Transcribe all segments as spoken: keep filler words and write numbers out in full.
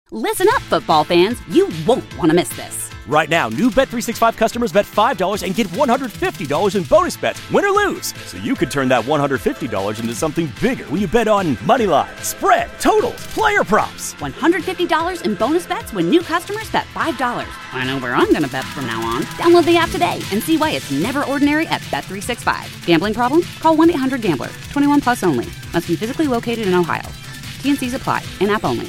Listen up, football fans. You won't want to miss this. Right now, new Bet three sixty-five customers bet five dollars and get one hundred fifty dollars in bonus bets, win or lose. So you could turn that one hundred fifty dollars into something bigger when you bet on money line, spread, totals, player props. one hundred fifty dollars in bonus bets when new customers bet five dollars. I know where I'm going to bet from now on. Download the app today and see why it's never ordinary at Bet three sixty-five. Gambling problem? Call one eight hundred gambler. twenty-one plus only. Must be physically located in Ohio. T and C's apply. In-app only.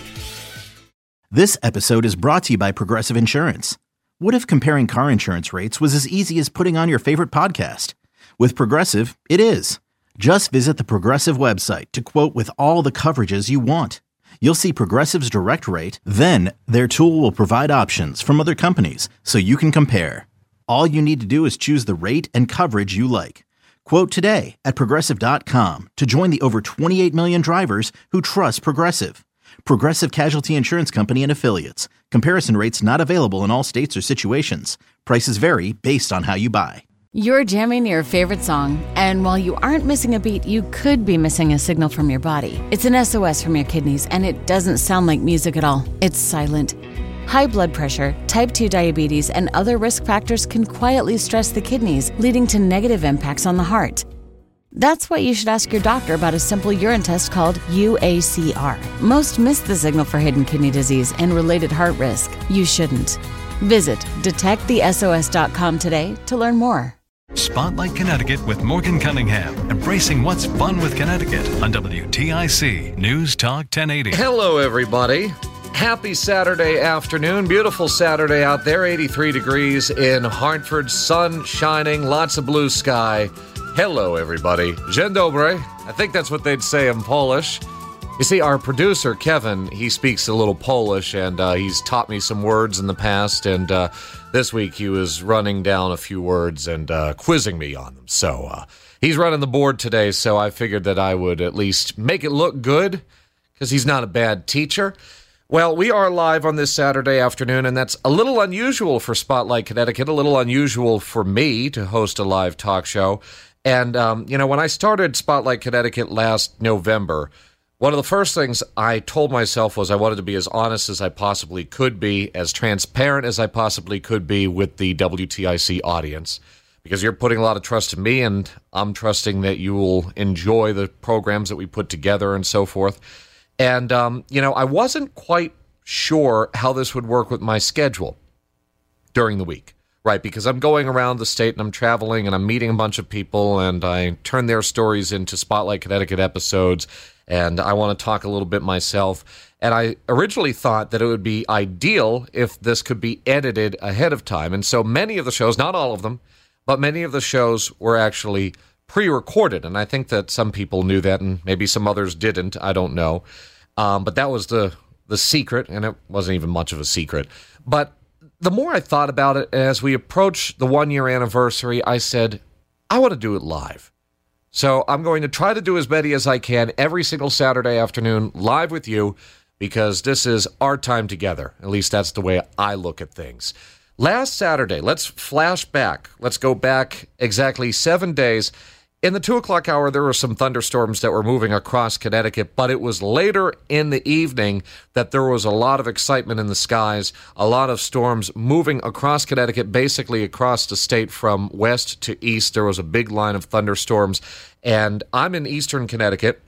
This episode is brought to you by Progressive Insurance. What if comparing car insurance rates was as easy as putting on your favorite podcast? With Progressive, it is. Just visit the Progressive website to quote with all the coverages you want. You'll see Progressive's direct rate, then their tool will provide options from other companies so you can compare. All you need to do is choose the rate and coverage you like. Quote today at Progressive dot com to join the over twenty-eight million drivers who trust Progressive. Progressive Casualty Insurance Company and Affiliates. Comparison rates not available in all states or situations. Prices vary based on how you buy. You're jamming your favorite song, and while you aren't missing a beat, you could be missing a signal from your body. It's an S O S from your kidneys, and it doesn't sound like music at all. It's silent. High blood pressure, type two diabetes, and other risk factors can quietly stress the kidneys, leading to negative impacts on the heart. That's why you should ask your doctor about a simple urine test called U A C R. Most miss the signal for hidden kidney disease and related heart risk. You shouldn't. Visit detect the S O S dot com today to learn more. Spotlight Connecticut with Morgan Cunningham, embracing what's fun with Connecticut on W T I C News Talk ten eighty. Hello, everybody. Happy Saturday afternoon. Beautiful Saturday out there. eighty-three degrees in Hartford. Sun shining. Lots of blue sky. Hello, everybody. Dzień dobry. I think that's what they'd say in Polish. You see, our producer, Kevin, he speaks a little Polish, and uh, he's taught me some words in the past, and uh, this week he was running down a few words and uh, quizzing me on them. So uh, he's running the board today, so I figured that I would at least make it look good, because he's not a bad teacher. Well, we are live on this Saturday afternoon, and that's a little unusual for Spotlight Connecticut, a little unusual for me to host a live talk show. And, um, you know, when I started Spotlight Connecticut last November, one of the first things I told myself was I wanted to be as honest as I possibly could be, as transparent as I possibly could be with the W T I C audience, because you're putting a lot of trust in me, and I'm trusting that you will enjoy the programs that we put together and so forth. And, um, you know, I wasn't quite sure how this would work with my schedule during the week. Right, because I'm going around the state and I'm traveling and I'm meeting a bunch of people and I turn their stories into Spotlight Connecticut episodes and I want to talk a little bit myself. And I originally thought that it would be ideal if this could be edited ahead of time. And so many of the shows, not all of them, but many of the shows were actually pre-recorded. And I think that some people knew that and maybe some others didn't. I don't know. Um, but that was the, the secret, and it wasn't even much of a secret. But the more I thought about it, as we approached the one-year anniversary, I said, I want to do it live. So I'm going to try to do as many as I can every single Saturday afternoon live with you, because this is our time together. At least that's the way I look at things. Last Saturday, let's flash back. Let's go back exactly seven days. In the two o'clock hour, there were some thunderstorms that were moving across Connecticut, but it was later in the evening that there was a lot of excitement in the skies, a lot of storms moving across Connecticut, basically across the state from west to east. There was a big line of thunderstorms, and I'm in eastern Connecticut.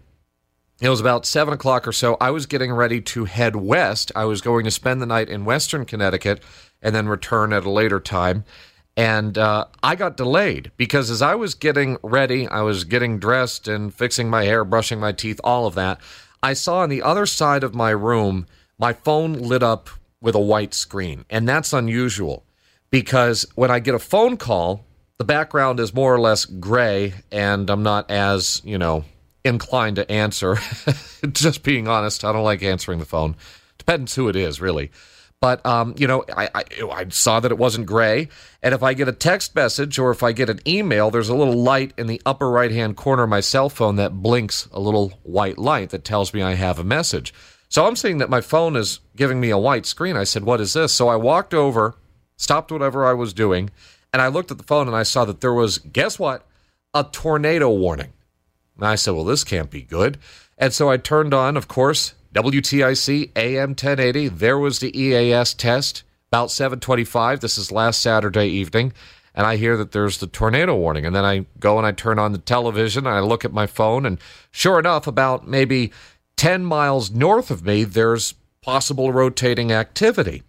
It was about seven o'clock or so. I was getting ready to head west. I was going to spend the night in western Connecticut and then return at a later time. And uh, I got delayed because as I was getting ready, I was getting dressed and fixing my hair, brushing my teeth, all of that, I saw on the other side of my room, my phone lit up with a white screen. And that's unusual because when I get a phone call, the background is more or less gray and I'm not as, you know, inclined to answer. Just being honest, I don't like answering the phone. Depends who it is, really. But, um, you know, I, I I saw that it wasn't gray, and if I get a text message or if I get an email, there's a little light in the upper right-hand corner of my cell phone that blinks a little white light that tells me I have a message. So I'm seeing that my phone is giving me a white screen. I said, what is this? So I walked over, stopped whatever I was doing, and I looked at the phone and I saw that there was, guess what, a tornado warning. And I said, well, this can't be good. And so I turned on, of course, W T I C A M ten eighty. There was the E A S test about seven twenty-five. This is last Saturday evening. And I hear that there's the tornado warning. And then I go and I turn on the television and I look at my phone. And sure enough, about maybe ten miles north of me, there's possible rotating activity.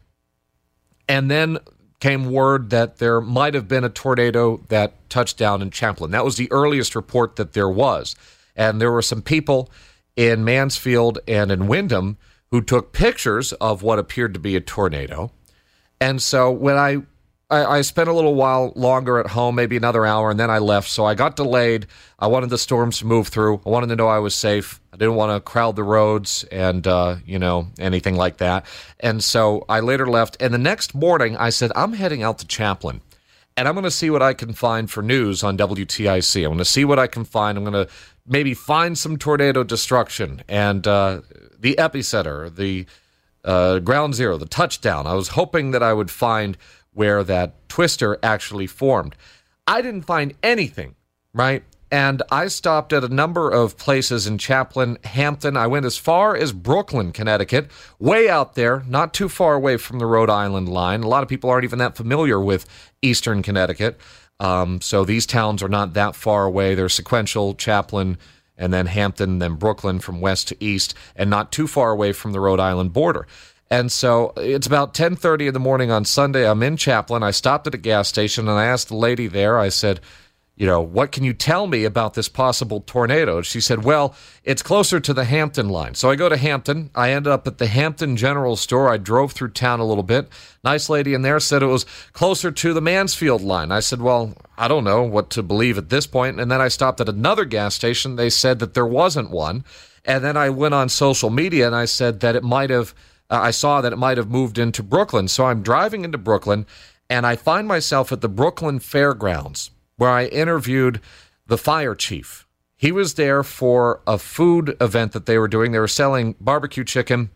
And then came word that there might have been a tornado that touched down in Champlin. That was the earliest report that there was. And there were some people in Mansfield and in Windham who took pictures of what appeared to be a tornado. And so when I I, I spent a little while longer at home, maybe another hour, and then I left. So I got delayed. I wanted the storms to move through. I wanted to know I was safe. I didn't want to crowd the roads and, uh, you know, anything like that. And so I later left. And the next morning, I said, I'm heading out to Champlin. And I'm going to see what I can find for news on W T I C. I'm going to see what I can find. I'm going to maybe find some tornado destruction. And uh, the epicenter, the uh, ground zero, the touchdown. I was hoping that I would find where that twister actually formed. I didn't find anything, right? And I stopped at a number of places in Champlin, Hampton. I went as far as Brooklyn, Connecticut, way out there, not too far away from the Rhode Island line. A lot of people aren't even that familiar with Eastern Connecticut. Um, so these towns are not that far away. They're sequential, Champlin, and then Hampton, then Brooklyn from west to east, and not too far away from the Rhode Island border. And so it's about ten thirty in the morning on Sunday. I'm in Champlin. I stopped at a gas station, and I asked the lady there, I said, you know, what can you tell me about this possible tornado? She said, well, it's closer to the Hampton line. So I go to Hampton. I ended up at the Hampton General Store. I drove through town a little bit. Nice lady in there said it was closer to the Mansfield line. I said, well, I don't know what to believe at this point. And then I stopped at another gas station. They said that there wasn't one. And then I went on social media, and I said that it might have Uh, I saw that it might have moved into Brooklyn. So I'm driving into Brooklyn, and I find myself at the Brooklyn Fairgrounds, where I interviewed the fire chief. He was there for a food event that they were doing. They were selling barbecue chicken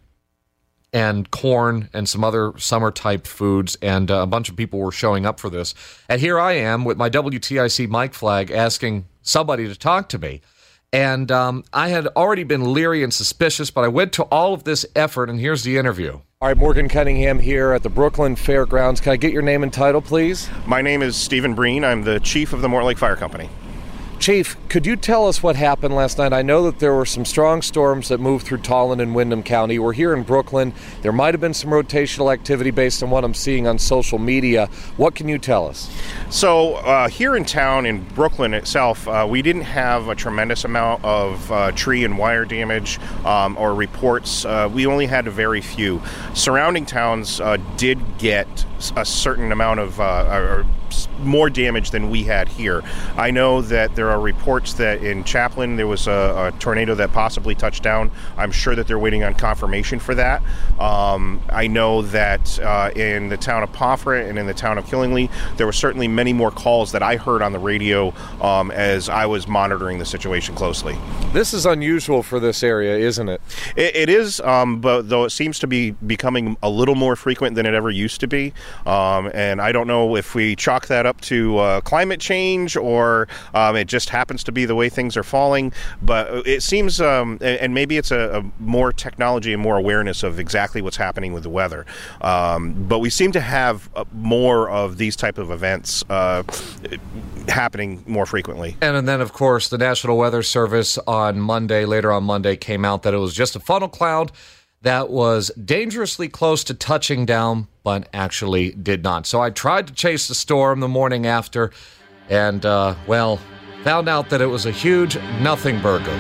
and corn and some other summer-type foods, and uh, a bunch of people were showing up for this. And here I am with my W T I C mic flag asking somebody to talk to me. And um, I had already been leery and suspicious, but I went to all of this effort, and here's the interview. All right, Morgan Cunningham here at the Brooklyn Fairgrounds. Can I get your name and title, please? My name is Stephen Breen. I'm the chief of the Mortlake Fire Company. Chief, could you tell us what happened last night? I know that there were some strong storms that moved through Tolland and Windham County. We're here in Brooklyn. There might have been some rotational activity based on what I'm seeing on social media. What can you tell us? So uh, here in town, in Brooklyn itself, uh, we didn't have a tremendous amount of uh, tree and wire damage um, or reports. Uh, we only had a very few. Surrounding towns uh, did get a certain amount of uh, or more damage than we had here. I know that there are reports that in Champlin there was a, a tornado that possibly touched down. I'm sure that they're waiting on confirmation for that. Um, I know that uh, in the town of Poffret and in the town of Killingly, there were certainly many more calls that I heard on the radio um, as I was monitoring the situation closely. This is unusual for this area, isn't it? It, it is, um, but though it seems to be becoming a little more frequent than it ever used to be. Um, and I don't know if we chalk that up to uh, climate change or um, it just happens to be the way things are falling. But it seems, um, and maybe it's a, a more technology and more awareness of exactly what's happening with the weather. Um, but we seem to have more of these type of events uh, happening more frequently. And then, of course, the National Weather Service on Monday, later on Monday, came out that it was just a funnel cloud that was dangerously close to touching down, but actually did not. So I tried to chase the storm the morning after, and, uh, well, found out that it was a huge nothing burger.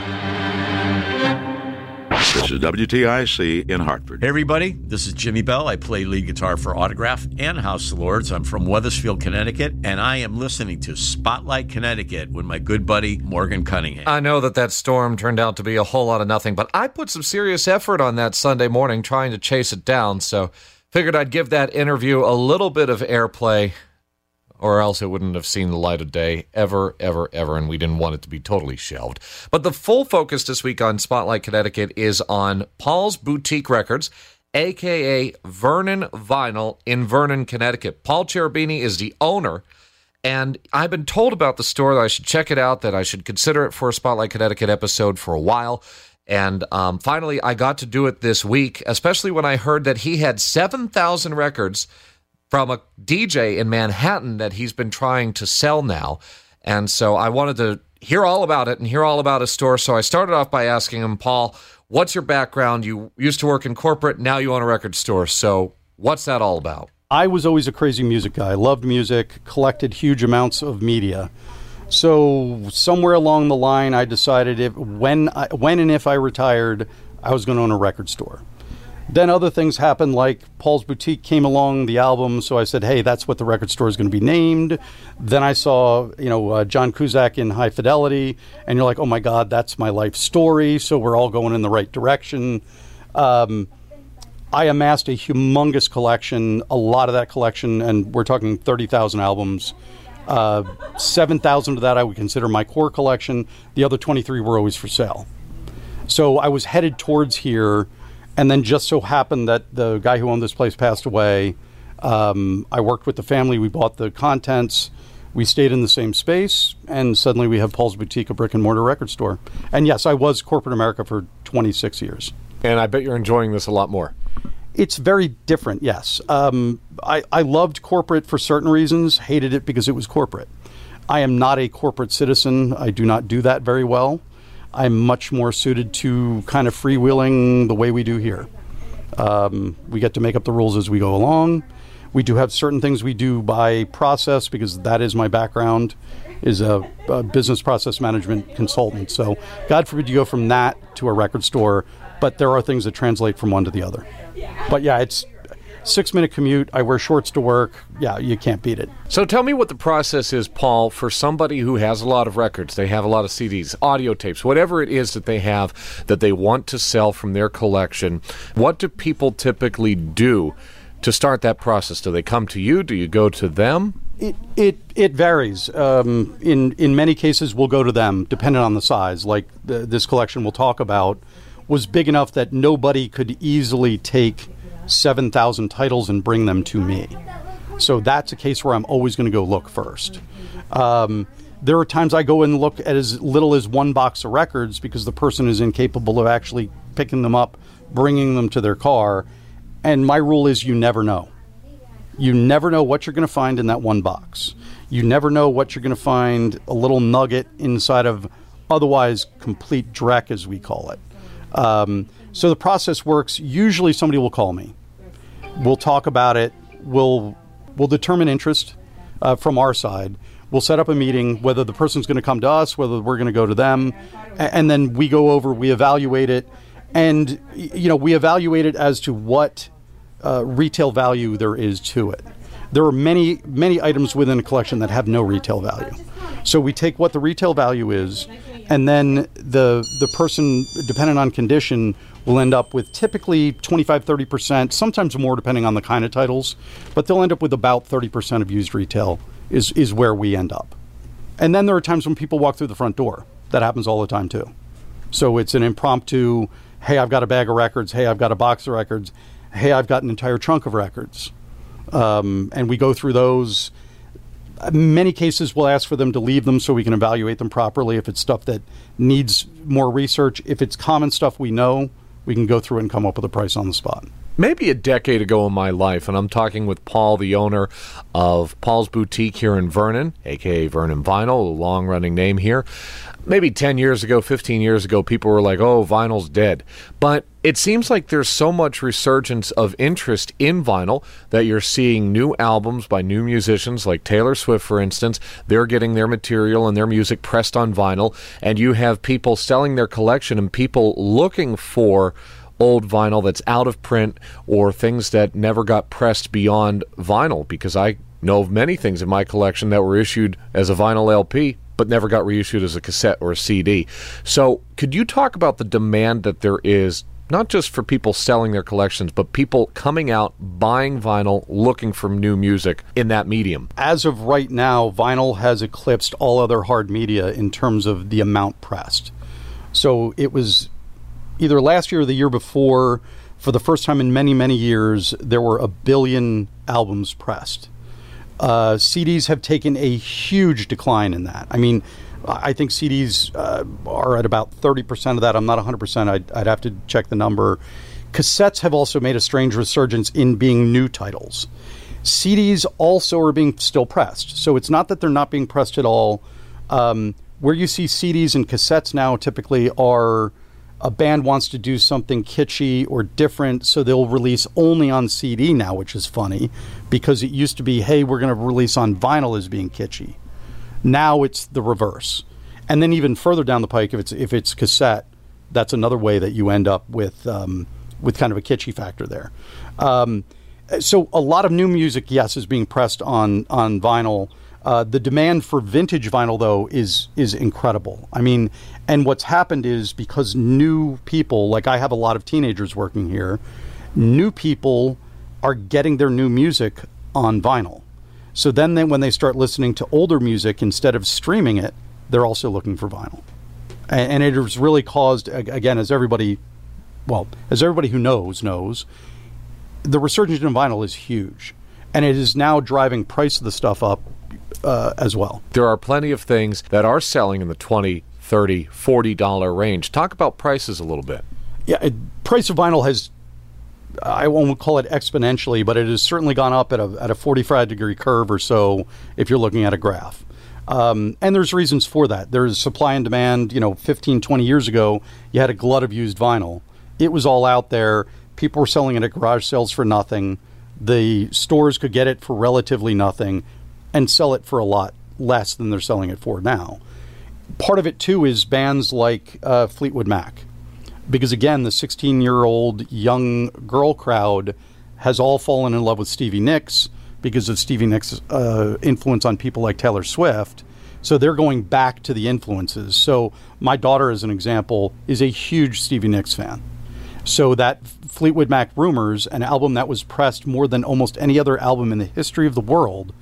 This is W T I C in Hartford. Hey, everybody. This is Jimmy Bell. I play lead guitar for Autograph and House of Lords. I'm from Wethersfield, Connecticut, and I am listening to Spotlight Connecticut with my good buddy, Morgan Cunningham. I know that that storm turned out to be a whole lot of nothing, but I put some serious effort on that Sunday morning trying to chase it down, so figured I'd give that interview a little bit of airplay, or else it wouldn't have seen the light of day ever, ever, ever, and we didn't want it to be totally shelved. But the full focus this week on Spotlight Connecticut is on Paul's Boutique Records, a k a. Vernon Vinyl in Vernon, Connecticut. Paul Cherubini is the owner, and I've been told about the store that I should check it out, that I should consider it for a Spotlight Connecticut episode for a while. And um, finally, I got to do it this week, especially when I heard that he had seven thousand records from a D J in Manhattan that he's been trying to sell now. And so I wanted to hear all about it and hear all about his store. So I started off by asking him, Paul, what's your background? You used to work in corporate, now you own a record store. So what's that all about? I was always a crazy music guy. I loved music, collected huge amounts of media. So somewhere along the line, I decided if when I, when and if I retired, I was going to own a record store. Then other things happened, like Paul's Boutique came along, the album. So I said, hey, that's what the record store is going to be named. Then I saw, you know, uh, John Cusack in High Fidelity, and you're like, oh my God, that's my life story. So we're all going in the right direction. Um, I amassed a humongous collection, a lot of that collection, and we're talking thirty thousand albums. Uh, seven thousand of that I would consider my core collection. The other twenty-three were always for sale. So I was headed towards here, and then just so happened that the guy who owned this place passed away. Um, I worked with the family. We bought the contents. We stayed in the same space, and suddenly we have Paul's Boutique, a brick and mortar record store. And yes, I was corporate America for twenty-six years. And I bet you're enjoying this a lot more. It's very different, yes. Um, I, I loved corporate for certain reasons, hated it because it was corporate. I am not a corporate citizen. I do not do that very well. I'm much more suited to kind of freewheeling the way we do here. Um, we get to make up the rules as we go along. We do have certain things we do by process because that is my background, is a, a business process management consultant. So God forbid you go from that to a record store, but there are things that translate from one to the other. But yeah, it's six-minute commute. I wear shorts to work. Yeah, you can't beat it. So tell me what the process is, Paul, for somebody who has a lot of records. They have a lot of C Ds, audio tapes, whatever it is that they have that they want to sell from their collection. What do people typically do to start that process? Do they come to you? Do you go to them? It it it varies. Um, in in many cases, we'll go to them, depending on the size. Like the, this collection we'll talk about was big enough that nobody could easily take seven thousand titles and bring them to me. So that's a case where I'm always going to go look first. Um, there are times I go and look at as little as one box of records because the person is incapable of actually picking them up, bringing them to their car. And my rule is you never know. You never know what you're going to find in that one box. You never know what you're going to find, a little nugget inside of otherwise complete dreck, as we call it. Um, so the process works. Usually somebody will call me. We'll talk about it. We'll we'll determine interest uh, from our side. We'll set up a meeting, whether the person's going to come to us, whether we're going to go to them, and then we go over, we evaluate it, and you know we evaluate it as to what uh, retail value there is to it. There are many many items within a collection that have no retail value. So we take what the retail value is, and then the the person, depending on condition, will end up with typically twenty-five, thirty percent, sometimes more depending on the kind of titles, but they'll end up with about thirty percent of used retail is, is where we end up. And then there are times when people walk through the front door. That happens all the time too. So it's an impromptu, hey, I've got a bag of records, hey, I've got a box of records, hey, I've got an entire trunk of records. Um, and we go through those. Many cases we'll ask for them to leave them so we can evaluate them properly if it's stuff that needs more research. If it's common stuff we know, we can go through it and come up with a price on the spot. Maybe a decade ago in my life, and I'm talking with Paul, the owner of Paul's Boutique here in Vernon, a k a. Vernon Vinyl, a long-running name here. Maybe ten years ago, fifteen years ago, people were like, oh, vinyl's dead. But it seems like there's so much resurgence of interest in vinyl that you're seeing new albums by new musicians, like Taylor Swift, for instance. They're getting their material and their music pressed on vinyl, and you have people selling their collection and people looking for old vinyl that's out of print or things that never got pressed beyond vinyl, because I know of many things in my collection that were issued as a vinyl L P but never got reissued as a cassette or a C D. So could you talk about the demand that there is, not just for people selling their collections, but people coming out, buying vinyl, looking for new music in that medium? As of right now, vinyl has eclipsed all other hard media in terms of the amount pressed. So it was either last year or the year before, for the first time in many, many years, there were a billion albums pressed. Uh, C Ds have taken a huge decline in that. I mean, I think C Ds uh, are at about thirty percent of that. I'm not one hundred percent. I'd, I'd have to check the number. Cassettes have also made a strange resurgence in being new titles. C Ds also are being still pressed. So it's not that they're not being pressed at all. Um, where you see C Ds and cassettes now typically are a band wants to do something kitschy or different, so they'll release only on C D now, which is funny because it used to be, hey, we're going to release on vinyl as being kitschy. Now it's the reverse. And then even further down the pike, if it's if it's cassette, that's another way that you end up with um, with kind of a kitschy factor there. Um, so a lot of new music, yes, is being pressed on on vinyl. Uh, the demand for vintage vinyl, though, is is incredible. I mean, and what's happened is because new people, like I have a lot of teenagers working here, new people are getting their new music on vinyl. So then they, when they start listening to older music, instead of streaming it, they're also looking for vinyl. And, and it has really caused, again, as everybody, well, as everybody who knows, knows, the resurgence in vinyl is huge. And it is now driving price of the stuff up uh, as well. There are plenty of things that are selling in the twenty dollars, thirty dollars, forty dollars range. Talk about prices a little bit. Yeah, it, price of vinyl has, I won't call it exponentially, but it has certainly gone up at a at a forty-five degree curve or so if you're looking at a graph. Um, and there's reasons for that. There's supply and demand. You know, fifteen, twenty years ago, you had a glut of used vinyl. It was all out there. People were selling it at garage sales for nothing. The stores could get it for relatively nothing and sell it for a lot less than they're selling it for now. Part of it, too, is bands like uh, Fleetwood Mac. Because, again, the sixteen-year-old young girl crowd has all fallen in love with Stevie Nicks because of Stevie Nicks' uh, influence on people like Taylor Swift. So they're going back to the influences. So my daughter, as an example, is a huge Stevie Nicks fan. So that Fleetwood Mac Rumors, an album that was pressed more than almost any other album in the history of the world,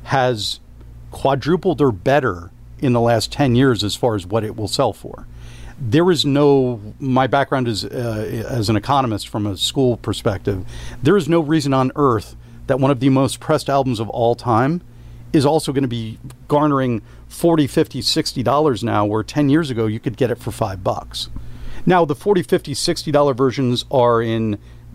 has quadrupled or better in the last ten years as far as what it will sell for. There is no, my background is uh, as an economist from a school perspective, there is no reason on earth that one of the most pressed albums of all time is also going to be garnering forty, fifty, sixty dollars now, where ten years ago you could get it for five bucks. Now, the forty, fifty, sixty dollars versions are in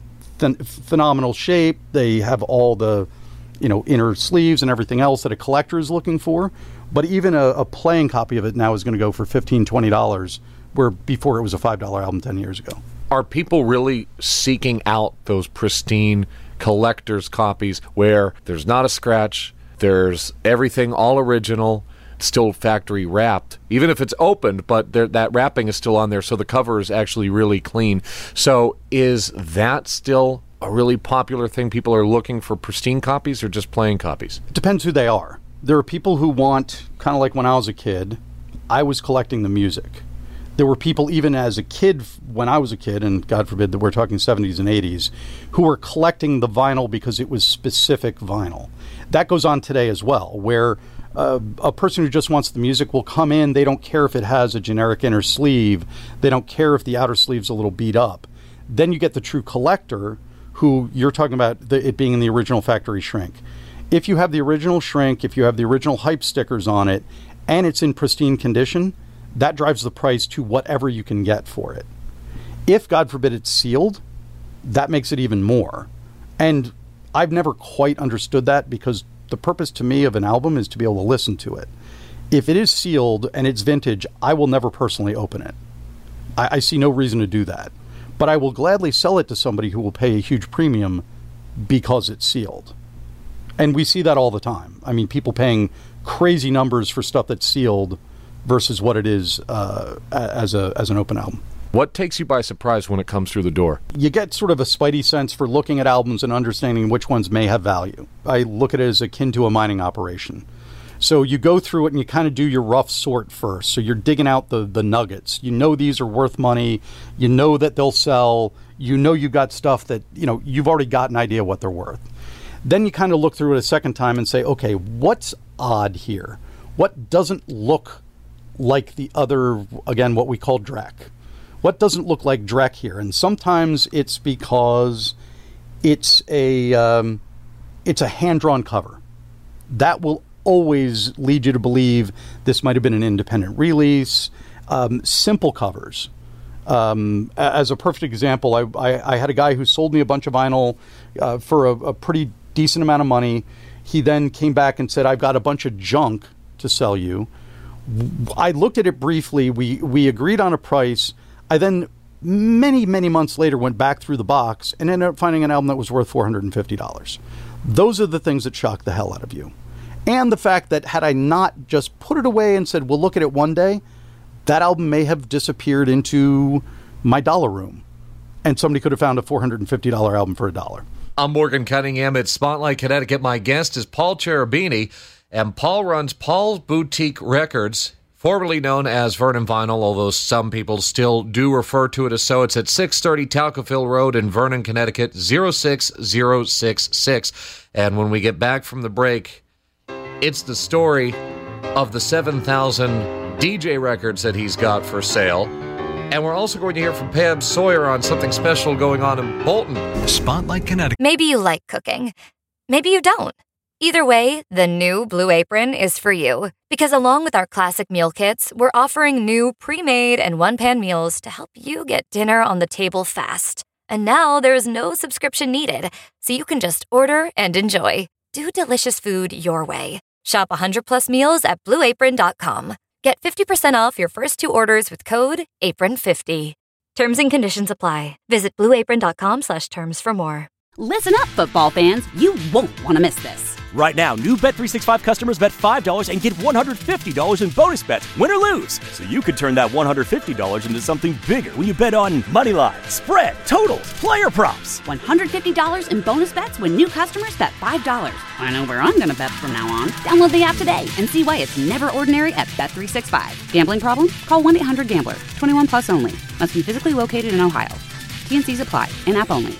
ph- phenomenal shape. They have all the, you know, inner sleeves and everything else that a collector is looking for. But even a, a playing copy of it now is going to go for fifteen, twenty dollars, where before it was a five dollar album ten years ago. Are people really seeking out those pristine collector's copies where there's not a scratch, there's everything all original, still factory wrapped, even if it's opened, but there, that wrapping is still on there, so the cover is actually really clean. So is that still a really popular thing? People are looking for pristine copies or just plain copies? It depends who they are. There are people who want, kind of like when I was a kid, I was collecting the music. There were people, even as a kid, when I was a kid, and God forbid that we're talking seventies and eighties, who were collecting the vinyl because it was specific vinyl. That goes on today as well, where uh, a person who just wants the music will come in. They don't care if it has a generic inner sleeve. They don't care if the outer sleeve's a little beat up. Then you get the true collector, who you're talking about the, it being in the original factory shrink. If you have the original shrink, if you have the original hype stickers on it, and it's in pristine condition, that drives the price to whatever you can get for it. If, God forbid, it's sealed, that makes it even more. And I've never quite understood that, because the purpose to me of an album is to be able to listen to it. If it is sealed and it's vintage, I will never personally open it. I, I see no reason to do that. But I will gladly sell it to somebody who will pay a huge premium because it's sealed. And we see that all the time. I mean, people paying crazy numbers for stuff that's sealed versus what it is uh, as a as an open album. What takes you by surprise when it comes through the door? You get sort of a spidey sense for looking at albums and understanding which ones may have value. I look at it as akin to a mining operation. So you go through it and you kind of do your rough sort first. So you're digging out the, the nuggets. You know these are worth money. You know that they'll sell. You know you've got stuff that, you know, you've already got an idea what they're worth. Then you kind of look through it a second time and say, okay, what's odd here? What doesn't look like the other, again, what we call Drek? What doesn't look like Drek here? And sometimes it's because it's a um, it's a hand-drawn cover. That will always lead you to believe this might have been an independent release. Um, simple covers. Um, as a perfect example, I, I, I had a guy who sold me a bunch of vinyl uh, for a, a pretty decent amount of money. He then came back and said, I've got a bunch of junk to sell you. I looked at it briefly. We, we agreed on a price. I then, many, many months later, went back through the box and ended up finding an album that was worth four hundred fifty dollars. Those are the things that shock the hell out of you. And the fact that had I not just put it away and said, we'll look at it one day, that album may have disappeared into my dollar room. And somebody could have found a four hundred fifty dollars album for a dollar. I'm Morgan Cunningham at Spotlight, Connecticut. My guest is Paul Cherubini, and Paul runs Paul's Boutique Records, formerly known as Vernon Vinyl, although some people still do refer to it as so. It's at six thirty Talcoville Road in Vernon, Connecticut, zero six zero six six. And when we get back from the break, it's the story of the seven thousand D J records that he's got for sale. And we're also going to hear from Pam Sawyer on something special going on in Bolton. Spotlight Connecticut. Maybe you like cooking. Maybe you don't. Either way, the new Blue Apron is for you. Because along with our classic meal kits, we're offering new pre-made and one-pan meals to help you get dinner on the table fast. And now there's no subscription needed, so you can just order and enjoy. Do delicious food your way. Shop one hundred plus meals at blue apron dot com. Get fifty percent off your first two orders with code apron fifty. Terms and conditions apply. Visit blue apron dot com slash terms for more. Listen up, football fans. You won't want to miss this. Right now, new Bet three sixty-five customers bet five dollars and get one hundred fifty dollars in bonus bets, win or lose. So you could turn that one hundred fifty dollars into something bigger when you bet on money line, spread, totals, player props. one hundred fifty dollars in bonus bets when new customers bet five dollars. I know where I'm going to bet from now on. Download the app today and see why it's never ordinary at Bet three sixty-five. Gambling problem? Call one eight hundred gambler. twenty-one plus only. Must be physically located in Ohio. T and C's apply. In-app only.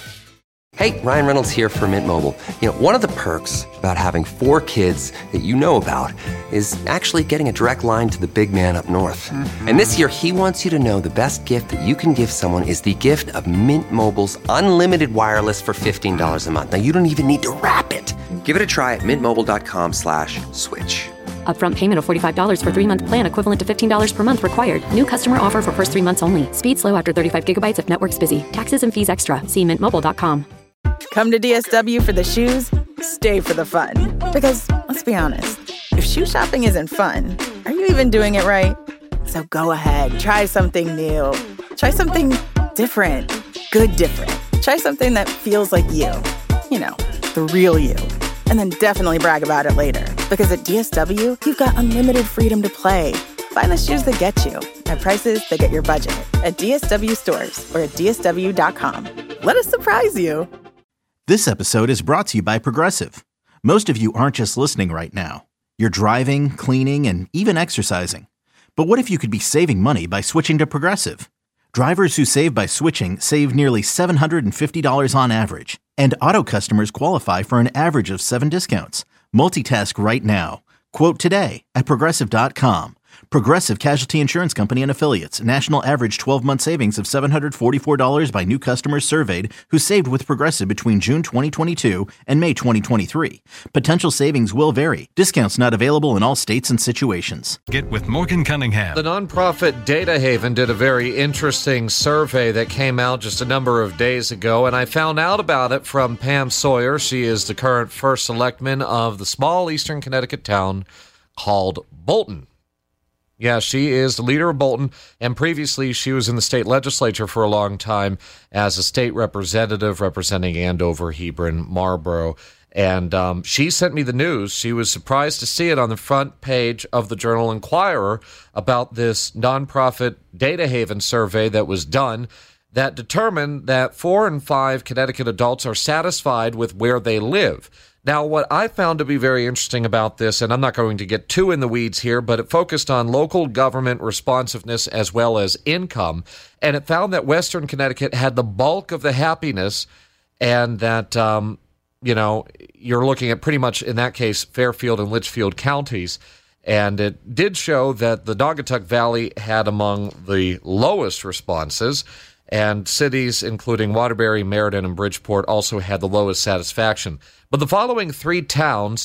Hey, Ryan Reynolds here for Mint Mobile. You know, one of the perks about having four kids that you know about is actually getting a direct line to the big man up north. Mm-hmm. And this year, he wants you to know the best gift that you can give someone is the gift of Mint Mobile's unlimited wireless for fifteen dollars a month. Now, you don't even need to wrap it. Give it a try at mintmobile.com slash switch. Upfront payment of forty-five dollars for three-month plan equivalent to fifteen dollars per month required. New customer offer for first three months only. Speed slow after thirty-five gigabytes if network's busy. Taxes and fees extra. See mint mobile dot com. Come to D S W for the shoes, stay for the fun. Because, let's be honest, if shoe shopping isn't fun, are you even doing it right? So go ahead, try something new. Try something different. Good different. Try something that feels like you. You know, the real you. And then definitely brag about it later. Because at D S W, you've got unlimited freedom to play. Find the shoes that get you at prices that get your budget at D S W stores or at D S W dot com. Let us surprise you. This episode is brought to you by Progressive. Most of you aren't just listening right now. You're driving, cleaning, and even exercising. But what if you could be saving money by switching to Progressive? Drivers who save by switching save nearly seven hundred fifty dollars on average. And auto customers qualify for an average of seven discounts. Multitask right now. Quote today at Progressive dot com. Progressive Casualty Insurance Company and Affiliates. National average twelve-month savings of seven hundred forty-four dollars by new customers surveyed who saved with Progressive between June twenty twenty-two and May twenty twenty-three. Potential savings will vary. Discounts not available in all states and situations. Get with Morgan Cunningham. The nonprofit Data Haven did a very interesting survey that came out just a number of days ago, and I found out about it from Pam Sawyer. She is the current first selectman of the small eastern Connecticut town called Bolton. Yeah, she is the leader of Bolton, and previously she was in the state legislature for a long time as a state representative representing Andover, Hebron, Marlborough. And um, she sent me the news. She was surprised to see it on the front page of the Journal Enquirer about this nonprofit Data Haven survey that was done that determined that four in five Connecticut adults are satisfied with where they live. Now, what I found to be very interesting about this, and I'm not going to get too in the weeds here, but it focused on local government responsiveness as well as income, and it found that Western Connecticut had the bulk of the happiness, and that, um, you know, you're looking at pretty much, in that case, Fairfield and Litchfield counties, and it did show that the Naugatuck Valley had among the lowest responses, and cities including Waterbury, Meriden, and Bridgeport also had the lowest satisfaction. But the following three towns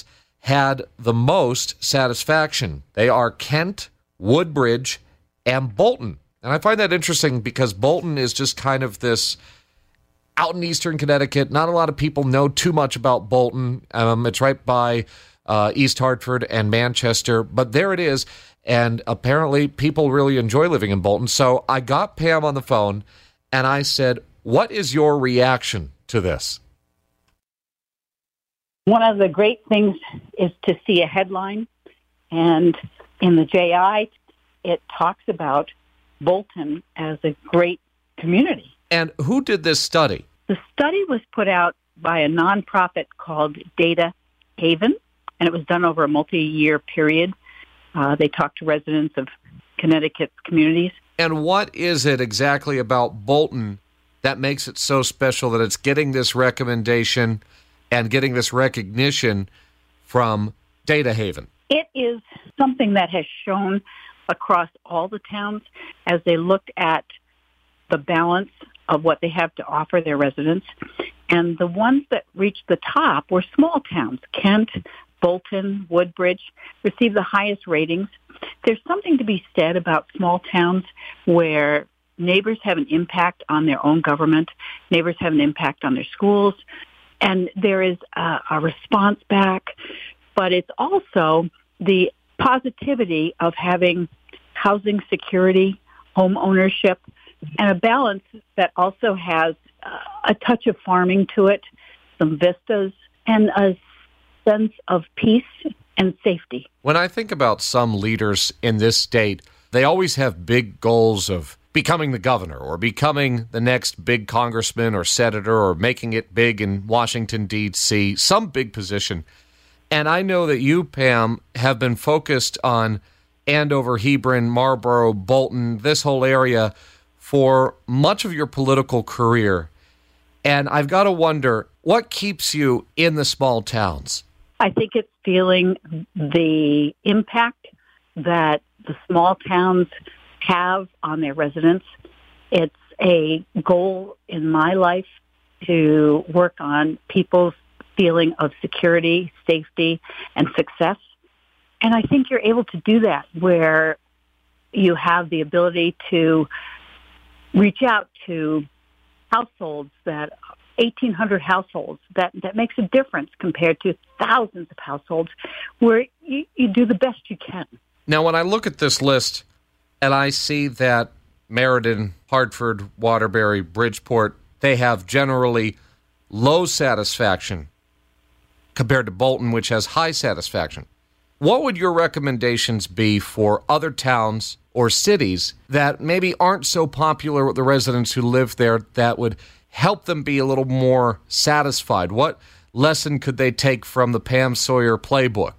had the most satisfaction. They are Kent, Woodbridge, and Bolton. And I find that interesting because Bolton is just kind of this out in eastern Connecticut. Not a lot of people know too much about Bolton. Um, it's right by uh, East Hartford and Manchester, but there it is. And apparently people really enjoy living in Bolton. So I got Pam on the phone and I said, what is your reaction to this? One of the great things is to see a headline, and in the J I, it talks about Bolton as a great community. And who did this study? The study was put out by a nonprofit called Data Haven, and it was done over a multi-year period. Uh, they talked to residents of Connecticut's communities. And what is it exactly about Bolton that makes it so special that it's getting this recommendation and getting this recognition from Data Haven? It is something that has shown across all the towns as they looked at the balance of what they have to offer their residents. And the ones that reached the top were small towns. Kent, Bolton, Woodbridge received the highest ratings. There's something to be said about small towns where neighbors have an impact on their own government, neighbors have an impact on their schools, and there is a, a response back. But it's also the positivity of having housing security, home ownership, and a balance that also has uh, a touch of farming to it, some vistas, and a sense of peace and safety. When I think about some leaders in this state, they always have big goals of becoming the governor or becoming the next big congressman or senator or making it big in Washington, D C, some big position. And I know that you, Pam, have been focused on Andover, Hebron, Marlboro, Bolton, this whole area for much of your political career. And I've got to wonder, what keeps you in the small towns? I think it's feeling the impact that the small towns have on their residents. It's a goal in my life to work on people's feeling of security, safety, and success. And I think you're able to do that where you have the ability to reach out to households that eighteen hundred households that, that makes a difference compared to thousands of households where you, you do the best you can. Now, when I look at this list and I see that Meriden, Hartford, Waterbury, Bridgeport, they have generally low satisfaction compared to Bolton, which has high satisfaction. What would your recommendations be for other towns or cities that maybe aren't so popular with the residents who live there that would help them be a little more satisfied? What lesson could they take from the Pam Sawyer playbook?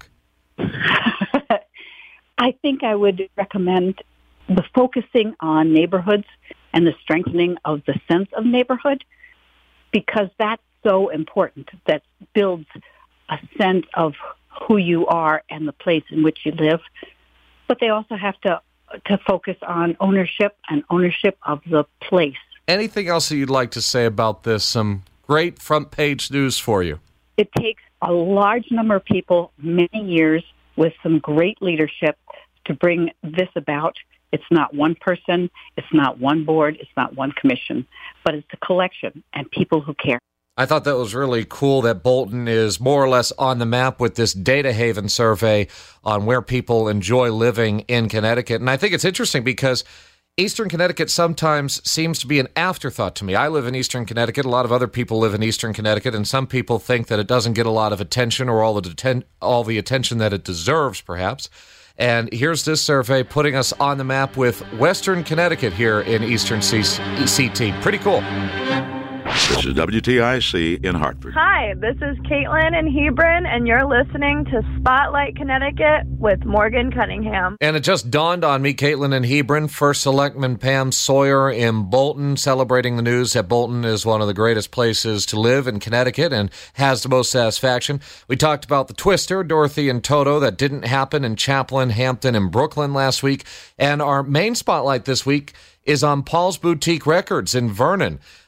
I think I would recommend the focusing on neighborhoods and the strengthening of the sense of neighborhood, because that's so important. That builds a sense of who you are and the place in which you live. But they also have to to focus on ownership and ownership of the place. Anything else that you'd like to say about this? Some great front page news for you. It takes a large number of people, many years, with some great leadership to bring this about. It's not one person, it's not one board, it's not one commission, but it's a collection and people who care. I thought that was really cool that Bolton is more or less on the map with this Data Haven survey on where people enjoy living in Connecticut. And I think it's interesting because Eastern Connecticut sometimes seems to be an afterthought to me. I live in Eastern Connecticut. A lot of other people live in Eastern Connecticut, and some people think that it doesn't get a lot of attention or all the deten- all the attention that it deserves, perhaps. And here's this survey putting us on the map with Western Connecticut here in Eastern C T. Pretty cool. This is W T I C in Hartford. Hi, this is Caitlin in Hebron, and you're listening to Spotlight Connecticut with Morgan Cunningham. And it just dawned on me, Caitlin in Hebron, First Selectman Pam Sawyer in Bolton, celebrating the news that Bolton is one of the greatest places to live in Connecticut and has the most satisfaction. We talked about the Twister, Dorothy and Toto, that didn't happen in Chaplin, Hampton, and Brooklyn last week. And our main spotlight this week is on Paul's Boutique Records in Vernon.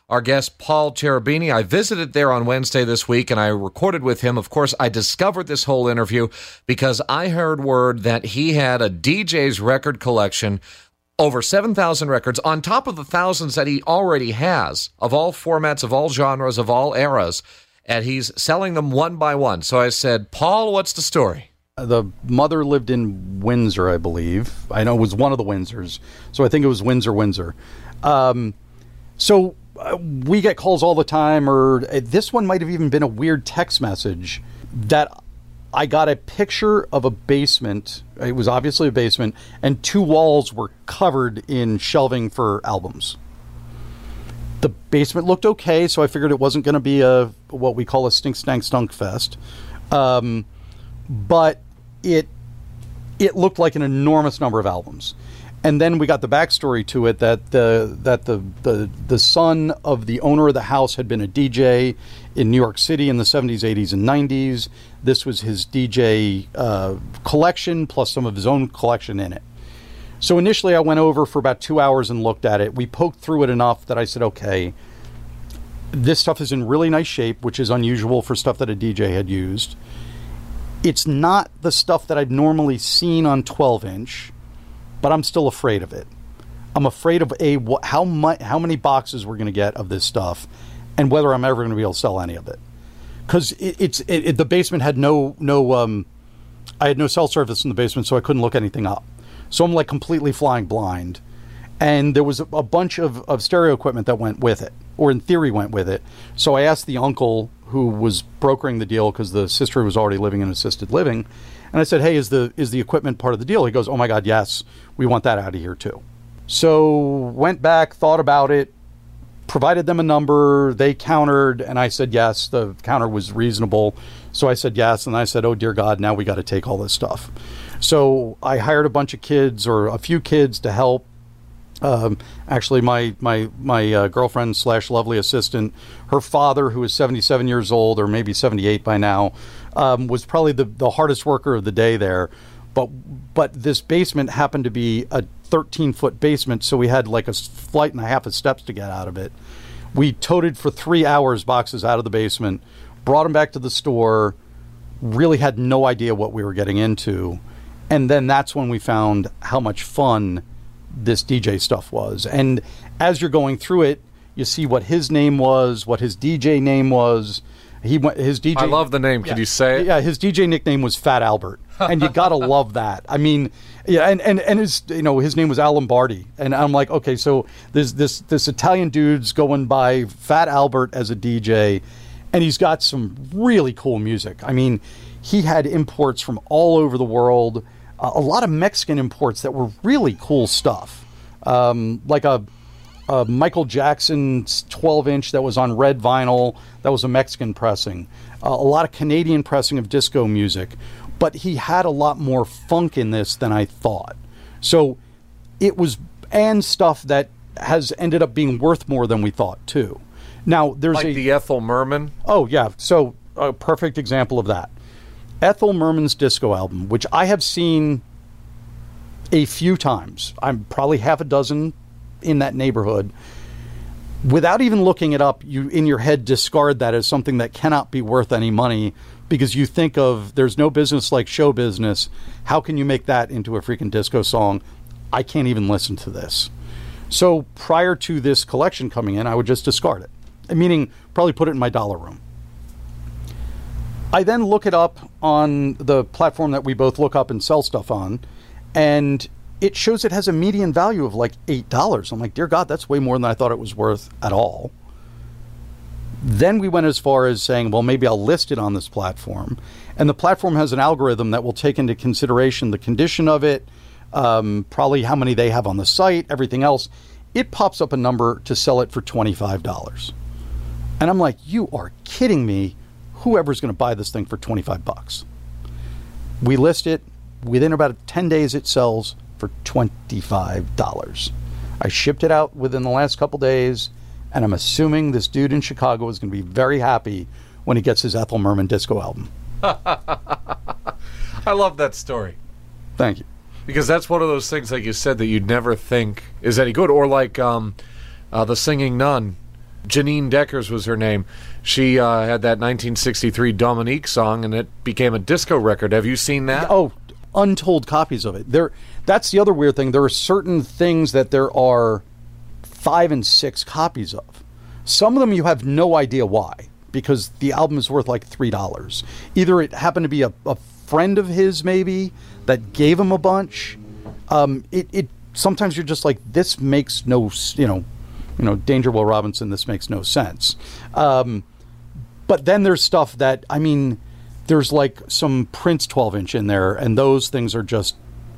our guest Paul Cherubini. I visited there on Wednesday this week, and I recorded with him. Of course, I discovered this whole interview because I heard word that he had a D J's record collection, over seven thousand records, on top of the thousands that he already has, of all formats, of all genres, of all eras, and he's selling them one by one. So I said, Paul, what's the story? The mother lived in Windsor, I believe. I know it was one of the Windsors, so I think it was Windsor, Windsor. Um, so uh, we get calls all the time, or uh, this one might have even been a weird text message that I got a picture of a basement. It was obviously a basement, and two walls were covered in shelving for albums. The basement looked okay, so I figured it wasn't going to be a what we call a stink, stank, stunk fest. Um, but it it looked like an enormous number of albums. And then we got the backstory to it that the that the, the the son of the owner of the house had been a D J in New York City in the seventies, eighties, and nineties. This was his D J uh, collection plus some of his own collection in it. So initially I went over for about two hours and looked at it. We poked through it enough that I said, okay, this stuff is in really nice shape, which is unusual for stuff that a D J had used. It's not the stuff that I've normally seen on twelve inch. But I'm still afraid of it. I'm afraid of a wh- how much, how many boxes we're going to get of this stuff, and whether I'm ever going to be able to sell any of it. Because it, it's it, it, the basement had no no um, I had no cell service in the basement, so I couldn't look anything up. So I'm like completely flying blind. And there was a, a bunch of, of stereo equipment that went with it, or in theory went with it. So I asked the uncle who was brokering the deal, because the sister was already living in assisted living. And I said, hey, is the is the equipment part of the deal? He goes, oh, my God, yes. We want that out of here, too. So went back, thought about it, provided them a number. They countered, and I said, yes. The counter was reasonable. So I said, yes. And I said, oh, dear God, now we got to take all this stuff. So I hired a bunch of kids, or a few kids, to help. Um, actually, my my my uh, girlfriend slash lovely assistant, her father, who is seventy-seven years old, or maybe seventy-eight by now, um, was probably the, the hardest worker of the day there. But but this basement happened to be a thirteen-foot basement, so we had like a flight and a half of steps to get out of it. We toted for three hours boxes out of the basement, brought them back to the store, really had no idea what we were getting into. And then that's when we found how much fun this D J stuff was. And as you're going through it, you see what his name was, what his D J name was. He went his D J. I love the name. Yeah, Can you say it? Yeah, his D J nickname was Fat Albert, and you gotta love that. I mean, yeah, and, and and his you know his name was Al Lombardi, and I'm like, okay, so there's this this Italian dude's going by Fat Albert as a D J, and he's got some really cool music. I mean, he had imports from all over the world. Uh, a lot of Mexican imports that were really cool stuff, um, like a, a Michael Jackson twelve inch that was on red vinyl. That was a Mexican pressing. Uh, a lot of Canadian pressing of disco music. But he had a lot more funk in this than I thought. So it was, and stuff that has ended up being worth more than we thought, too. Now, there's like a... the Ethel Merman? Oh, yeah. So a perfect example of that. Ethel Merman's disco album, which I have seen a few times. I'm probably half a dozen in that neighborhood. Without even looking it up, you in your head discard that as something that cannot be worth any money, because you think of there's no business like show business. How can you make that into a freaking disco song? I can't even listen to this. So prior to this collection coming in, I would just discard it, meaning probably put it in my dollar room. I then look it up on the platform that we both look up and sell stuff on, and it shows it has a median value of like eight dollars. I'm like, dear God, that's way more than I thought it was worth at all. Then we went as far as saying, well, maybe I'll list it on this platform. And the platform has an algorithm that will take into consideration the condition of it, um, probably how many they have on the site, everything else. It pops up a number to sell it for twenty-five dollars. And I'm like, you are kidding me. Whoever's going to buy this thing for twenty-five bucks. We list it. Within about ten days, it sells for twenty-five dollars. I shipped it out within the last couple days, and I'm assuming this dude in Chicago is going to be very happy when he gets his Ethel Merman disco album. I love that story. Thank you. Because that's one of those things, like you said, that you'd never think is any good. Or like um, uh, The Singing Nun. Janine Deckers was her name. She uh, had that nineteen sixty-three Dominique song, and it became a disco record. Have you seen that? Oh, untold copies of it. There, that's the other weird thing. There are certain things that there are five and six copies of. Some of them you have no idea why, because the album is worth like three dollars. Either it happened to be a, a friend of his, maybe, that gave him a bunch. Um, it, it sometimes you're just like, this makes no, you know, you know, Danger Will Robinson, this makes no sense. Um, but then there's stuff that, I mean, there's like some Prince twelve inch in there, and those things are just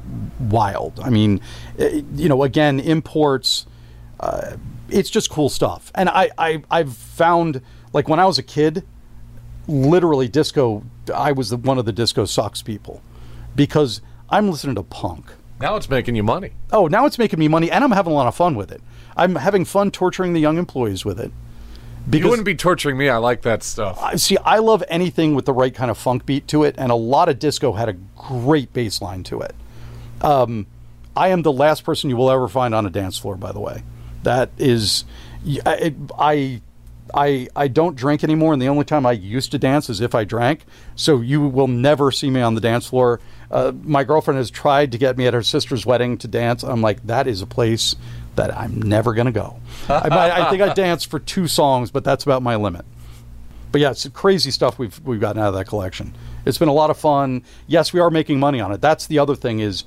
wild. I mean, you know, again, imports, uh, it's just cool stuff. And I, I, I've found, like, when I was a kid, literally disco, I was the, one of the disco sucks people, because I'm listening to punk. Now it's making you money. Oh, now it's making me money, and I'm having a lot of fun with it. I'm having fun torturing the young employees with it. Because, you wouldn't be torturing me. I like that stuff. I, see, I love anything with the right kind of funk beat to it, and a lot of disco had a great bass line to it. Um, I am the last person you will ever find on a dance floor, by the way. That is, it, I, I, I don't drink anymore, and the only time I used to dance is if I drank. So you will never see me on the dance floor. Uh, my girlfriend has tried to get me at her sister's wedding to dance. I'm like, that is a place that I'm never going to go. I, I think I danced for two songs, but that's about my limit. But yeah, it's crazy stuff we've we've gotten out of that collection. It's been a lot of fun. Yes, we are making money on it. That's the other thing is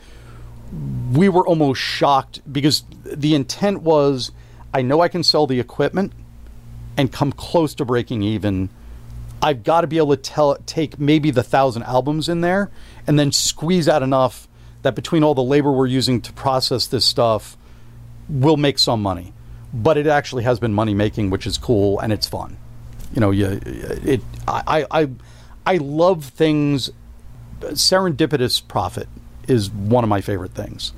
we were almost shocked because the intent was, I know I can sell the equipment and come close to breaking even. I've got to be able to tell, take maybe the thousand albums in there and then squeeze out enough that between all the labor we're using to process this stuff, we'll make some money. But it actually has been money making, which is cool, and it's fun. You know, you, it. I, I, I love things. Serendipitous profit is one of my favorite things.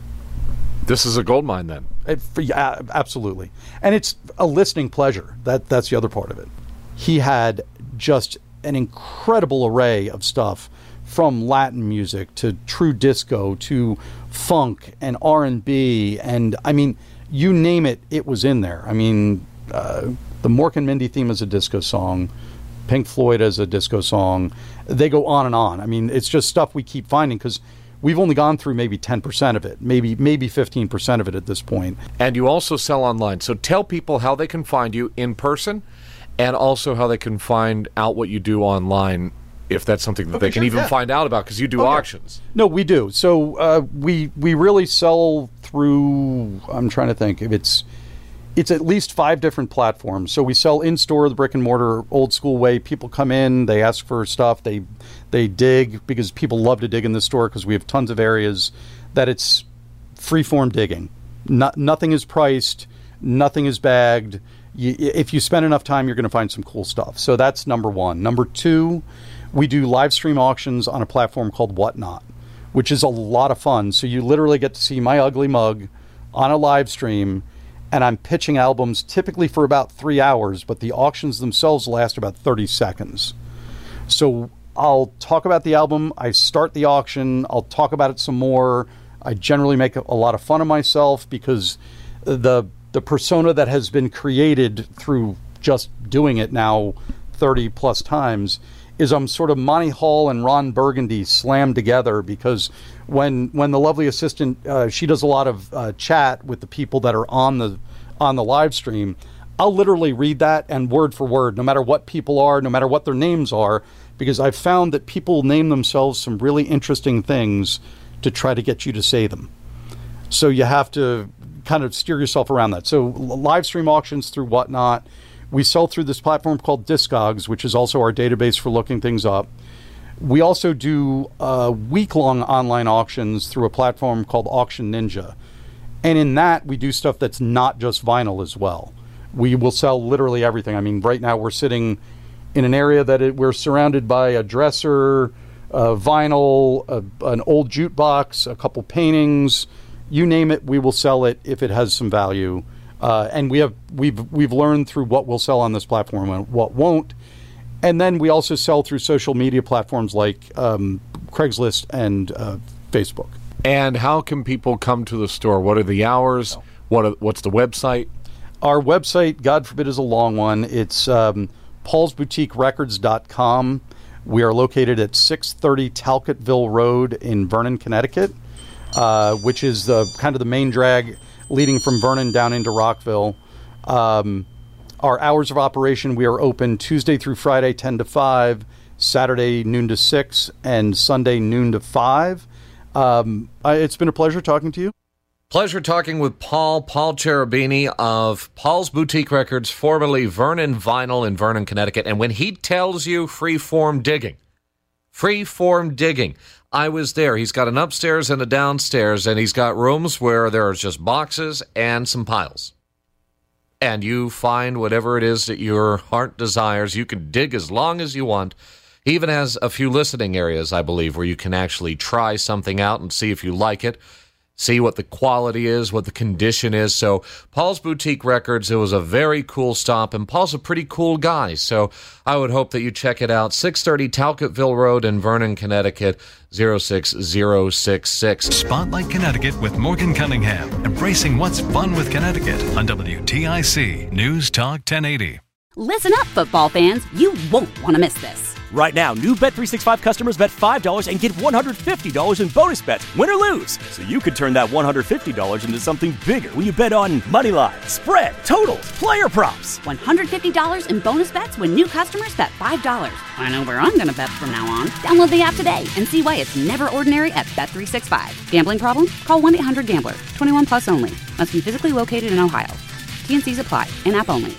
This is a gold mine, then. It, yeah, absolutely, and it's a listening pleasure. That that's the other part of it. He had just an incredible array of stuff, from Latin music to true disco to funk and R and B, and I mean, you name it, it was in there. I mean, uh, the Mork and Mindy theme is a disco song, Pink Floyd as a disco song. They go on and on. I mean, it's just stuff we keep finding because we've only gone through maybe ten percent of it, maybe maybe fifteen percent of it at this point. And you also sell online. So tell people how they can find you in person and also how they can find out what you do online, if that's something that okay, they can sure, even yeah. find out about, because you do okay. auctions. No, we do. So uh, we we really sell through, I'm trying to think, if it's it's at least five different platforms. So we sell in-store, the brick and mortar, old school way. People come in, they ask for stuff, they they dig, because people love to dig in the store because we have tons of areas that it's free-form digging. No, nothing is priced, nothing is bagged. You, if you spend enough time, you're going to find some cool stuff. So that's number one. Number two, we do live stream auctions on a platform called Whatnot, which is a lot of fun. So you literally get to see my ugly mug on a live stream, and I'm pitching albums typically for about three hours, but the auctions themselves last about thirty seconds. So I'll talk about the album, I start the auction, I'll talk about it some more. I generally make a lot of fun of myself because the the persona that has been created through just doing it now thirty plus times is I'm sort of Monty Hall and Ron Burgundy slammed together, because when when the lovely assistant, uh, she does a lot of uh, chat with the people that are on the on the live stream, I'll literally read that and word for word, no matter what people are, no matter what their names are, because I've found that people name themselves some really interesting things to try to get you to say them. So you have to kind of steer yourself around that. So live stream auctions through Whatnot. We sell through this platform called Discogs, which is also our database for looking things up. We also do uh, week-long online auctions through a platform called Auction Ninja. And in that, we do stuff that's not just vinyl as well. We will sell literally everything. I mean, right now we're sitting in an area that it, we're surrounded by a dresser, a vinyl, a, an old jukebox, a couple paintings. You name it, we will sell it if it has some value. Uh, and we have we've we've learned through what we'll sell on this platform and what won't. And then we also sell through social media platforms like um, Craigslist and uh, Facebook. And how can people come to the store? What are the hours? What are, what's the website? Our website, God forbid, is a long one. It's um, pauls boutique records dot com. We are located at six thirty Talcottville Road in Vernon, Connecticut, uh, which is the kind of the main drag leading from Vernon down into Rockville. Um, our hours of operation, we are open Tuesday through Friday, ten to five, Saturday, noon to six, and Sunday, noon to five. Um, I, it's been a pleasure talking to you. Pleasure talking with Paul, Paul Cherubini of Paul's Boutique Records, formerly Vernon Vinyl in Vernon, Connecticut. And when he tells you free-form digging, free-form digging, I was there. He's got an upstairs and a downstairs, and he's got rooms where there are just boxes and some piles. And you find whatever it is that your heart desires. You can dig as long as you want. He even has a few listening areas, I believe, where you can actually try something out and see if you like it. See what the quality is, what the condition is. So Paul's Boutique Records, it was a very cool stop, and Paul's a pretty cool guy. So I would hope that you check it out. six thirty Talcottville Road in Vernon, Connecticut, zero six zero six six. Spotlight Connecticut with Morgan Cunningham, embracing what's fun with Connecticut on W T I C News Talk ten eighty. Listen up, football fans. You won't want to miss this. Right now, new Bet three sixty-five customers bet five dollars and get one hundred fifty dollars in bonus bets, win or lose. So you could turn that one hundred fifty dollars into something bigger when you bet on money line, spread, totals, player props. one hundred fifty dollars in bonus bets when new customers bet five dollars. I know where I'm going to bet from now on. Download the app today and see why it's never ordinary at Bet three sixty-five. Gambling problem? Call one eight hundred gambler. twenty-one plus only. Must be physically located in Ohio. T and C's apply. In-app only.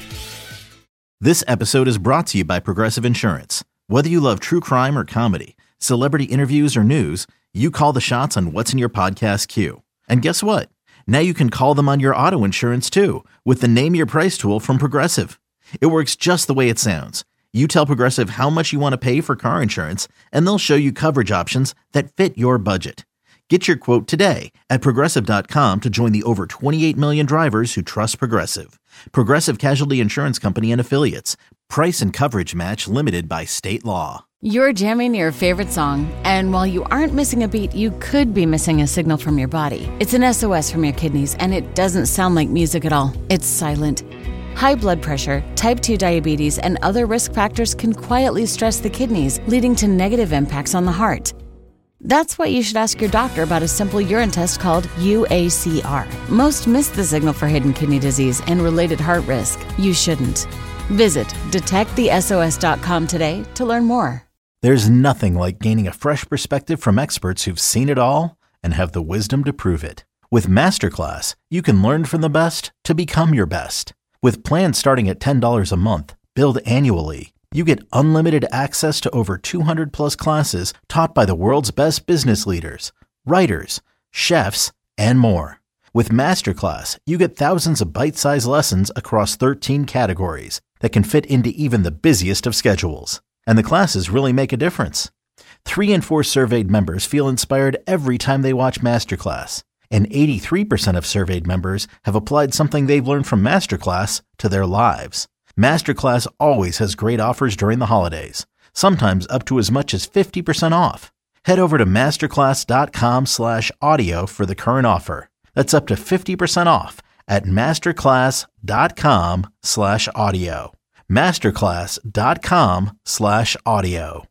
This episode is brought to you by Progressive Insurance. Whether you love true crime or comedy, celebrity interviews or news, you call the shots on what's in your podcast queue. And guess what? Now you can call them on your auto insurance too with the Name Your Price tool from Progressive. It works just the way it sounds. You tell Progressive how much you want to pay for car insurance, and they'll show you coverage options that fit your budget. Get your quote today at Progressive dot com to join the over twenty-eight million drivers who trust Progressive. Progressive Casualty Insurance Company and Affiliates. Price and coverage match limited by state law. You're jamming your favorite song, and while you aren't missing a beat, you could be missing a signal from your body. It's an S O S from your kidneys, and it doesn't sound like music at all. It's silent. High blood pressure, type two diabetes, and other risk factors can quietly stress the kidneys, leading to negative impacts on the heart. That's why you should ask your doctor about a simple urine test called U A C R. Most miss the signal for hidden kidney disease and related heart risk. You shouldn't. Visit detect the S O S dot com today to learn more. There's nothing like gaining a fresh perspective from experts who've seen it all and have the wisdom to prove it. With Masterclass, you can learn from the best to become your best. With plans starting at ten dollars a month, billed annually, you get unlimited access to over two hundred plus classes taught by the world's best business leaders, writers, chefs, and more. With Masterclass, you get thousands of bite-sized lessons across thirteen categories that can fit into even the busiest of schedules. And the classes really make a difference. Three in four surveyed members feel inspired every time they watch Masterclass. And eighty-three percent of surveyed members have applied something they've learned from Masterclass to their lives. Masterclass always has great offers during the holidays, sometimes up to as much as fifty percent off. Head over to masterclass dot com slash audio for the current offer. That's up to fifty percent off at masterclass dot com slash audio. masterclass dot com slash audio.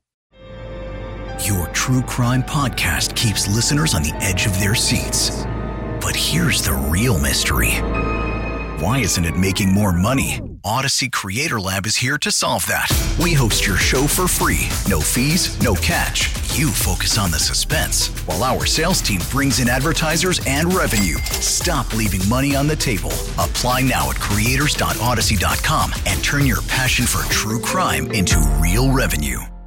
Your true crime podcast keeps listeners on the edge of their seats. But here's the real mystery. Why isn't it making more money? Odyssey Creator Lab is here to solve that. We host your show for free. No fees, no catch. You focus on the suspense, while our sales team brings in advertisers and revenue. Stop leaving money on the table. Apply now at creators dot odyssey dot com and turn your passion for true crime into real revenue.